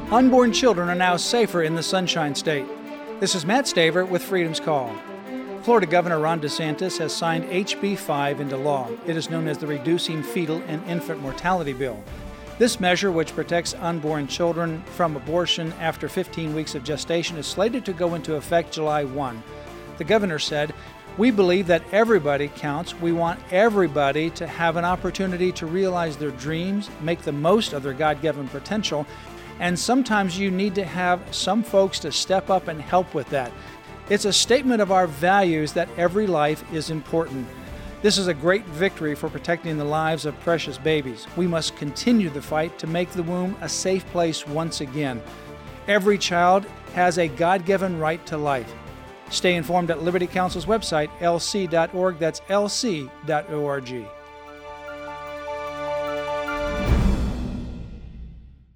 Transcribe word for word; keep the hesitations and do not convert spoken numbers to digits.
Unborn children are now safer in the Sunshine State. This is Matt Staver with Freedom's Call. Florida Governor Ron DeSantis has signed H B five into law. It is known as the Reducing Fetal and Infant Mortality Bill. This measure, which protects unborn children from abortion after fifteen weeks of gestation, is slated to go into effect July first. The governor said, "We believe that everybody counts. We want everybody to have an opportunity to realize their dreams, make the most of their God-given potential, and sometimes you need to have some folks to step up and help with that. It's a statement of our values that every life is important." This is a great victory for protecting the lives of precious babies. We must continue the fight to make the womb a safe place once again. Every child has a God-given right to life. Stay informed at Liberty Counsel's website, L C dot org. That's L C dot org.